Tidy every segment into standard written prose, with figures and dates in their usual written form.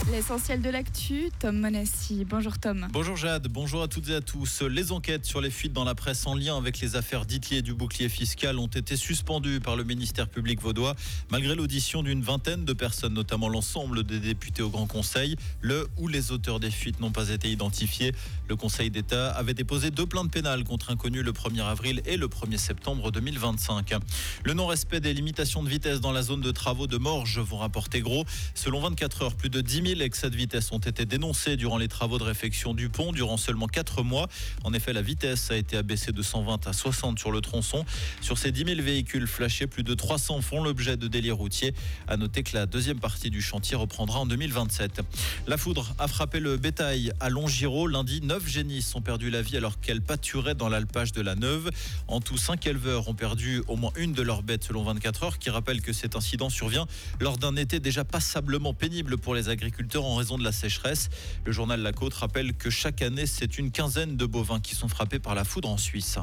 L'essentiel de l'actu, Tom Monassi. Bonjour Tom. Bonjour Jade, bonjour à toutes et à tous. Les enquêtes sur les fuites dans la presse en lien avec les affaires d'Itlier et du bouclier fiscal ont été suspendues par le ministère public vaudois, malgré l'audition d'une vingtaine de personnes, notamment l'ensemble des députés au Grand Conseil. Le ou les auteurs des fuites n'ont pas été identifiés. Le Conseil d'État avait déposé 2 plaintes pénales contre inconnus le 1er avril et le 1er septembre 2025. Le non-respect des limitations de vitesse dans la zone de travaux de Morges vont rapporter gros. Selon 24 heures, plus de 10 000 excès de vitesse ont été dénoncés durant les travaux de réfection du pont durant seulement 4 mois. En effet, la vitesse a été abaissée de 120 à 60 sur le tronçon. Sur ces 10 000 véhicules flashés, plus de 300 font l'objet de délits routiers. À noter que la deuxième partie du chantier reprendra en 2027. La foudre a frappé le bétail à Longiro. Lundi, 9 génisses ont perdu la vie alors qu'elles pâturaient dans l'alpage de la Neuve. En tout, 5 éleveurs ont perdu au moins une de leurs bêtes selon 24 heures, qui rappelle que cet incident survient lors d'un été déjà passablement pénible pour les agriculteurs en raison de la sécheresse. Le journal La Côte rappelle que chaque année, c'est une quinzaine de bovins qui sont frappés par la foudre en Suisse.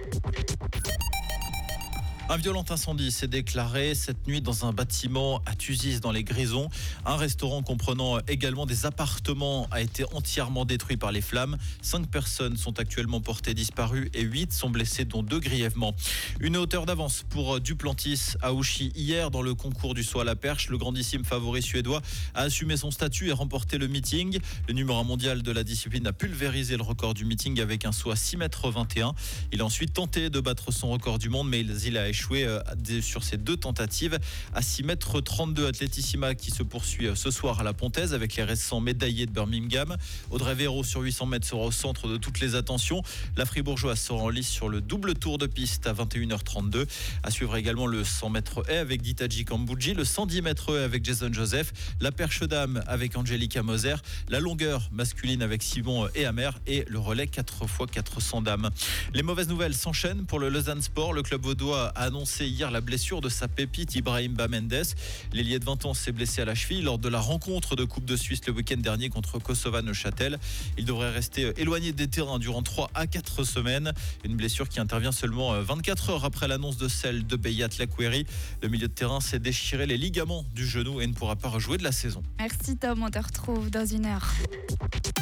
Un violent incendie s'est déclaré cette nuit dans un bâtiment à Thusis dans les Grisons. Un restaurant comprenant également des appartements a été entièrement détruit par les flammes. 5 personnes sont actuellement portées disparues et 8 sont blessées, dont 2 grièvement. Une hauteur d'avance pour Duplantis à Ouchy hier dans le concours du saut à la perche. Le grandissime favori suédois a assumé son statut et remporté le meeting. Le numéro 1 mondial de la discipline a pulvérisé le record du meeting avec un saut à 6,21 m. Il a ensuite tenté de battre son record du monde, mais il a échoué sur ses 2 tentatives. À 6,32 m, Athletissima qui se poursuit ce soir à la Pontaise avec les récents médaillés de Birmingham. Audrey Véro sur 800 m sera au centre de toutes les attentions. La Fribourgeoise sera en lice sur le double tour de piste à 21h32. À suivre également le 100 m haies avec Ditaji Kambouji, le 110 m haies avec Jason Joseph, la perche dame avec Angelica Moser, la longueur masculine avec Simon Ehamer et le relais 4x400 dames. Les mauvaises nouvelles s'enchaînent pour le Lausanne Sport. Le club vaudois a annoncé hier la blessure de sa pépite Ibrahim Bamendes. L'ailier de 20 ans s'est blessé à la cheville lors de la rencontre de Coupe de Suisse le week-end dernier contre Kosovo-Neuchâtel. Il devrait rester éloigné des terrains durant 3 à 4 semaines. Une blessure qui intervient seulement 24 heures après l'annonce de celle de Beyat Lakweri. Le milieu de terrain s'est déchiré les ligaments du genou et ne pourra pas rejouer de la saison. Merci Tom, on te retrouve dans 1 heure.